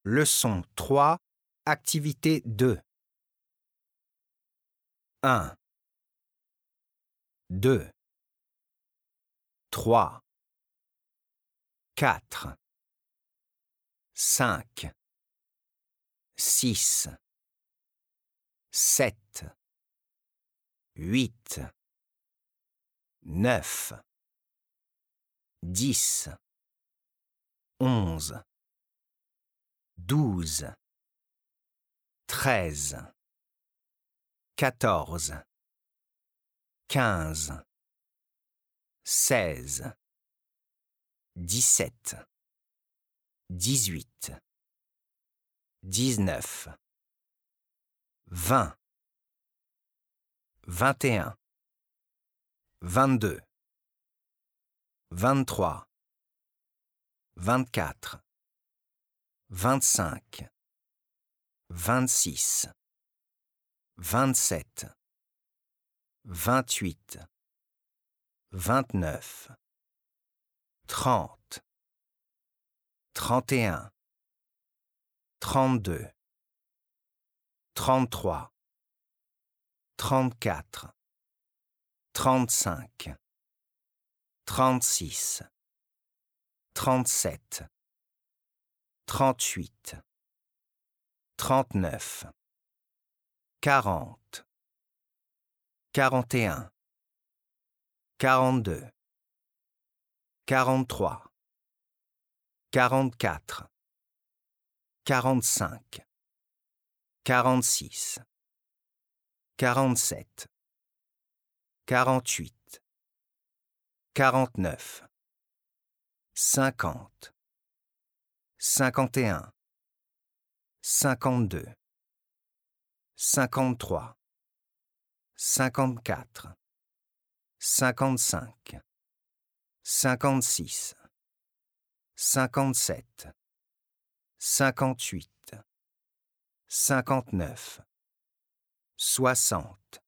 Leçon 3, activité 2. 1, 2, 3, 4, 5, 6, 7, 8, 9, 10, 11, 12, 13, 14, 15, 16, 17, 18, 19, 20, 21, 22, 23, 24, 25, 26, 27, 28, 29, 30, 31, 32, 33, 34, 35, 36, 37, 38, 39, 40, 41, 42, 43, 44, 45, 46, 47, 48, 49, 50, 51, 52, 53, 54, 55, 56, 57, 58, 59, 60,